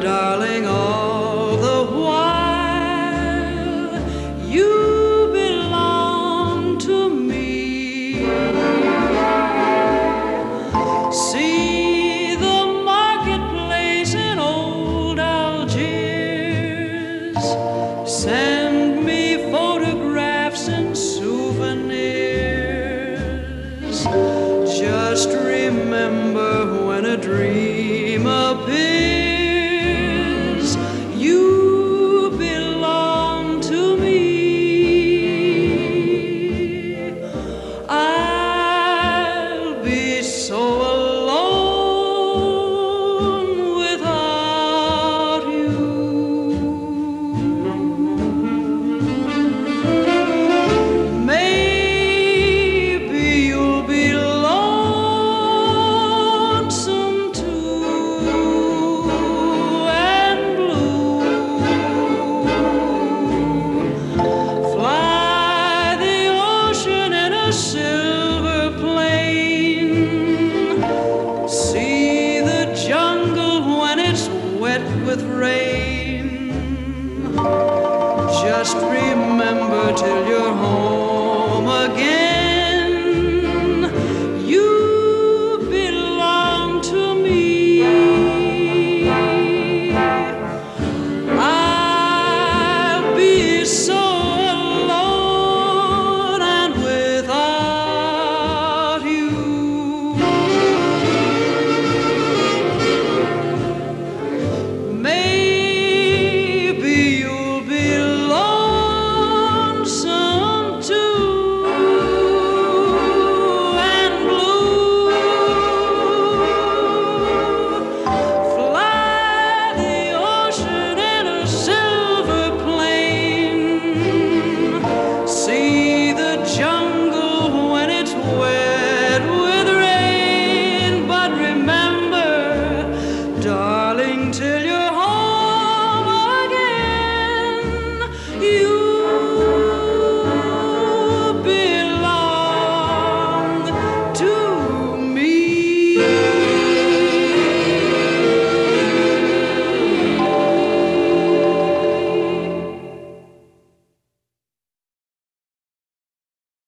darling, all the while you belong to me. See the marketplace in old Algiers. Send me photographs and souvenirs. Just remember when a dream appears, you belong to me. I'll be so alone without you. Maybe you'll be lonesome too and blue. Fly the ocean in a silver plane. See the jungle when it's wet with rain. Just remember till you're home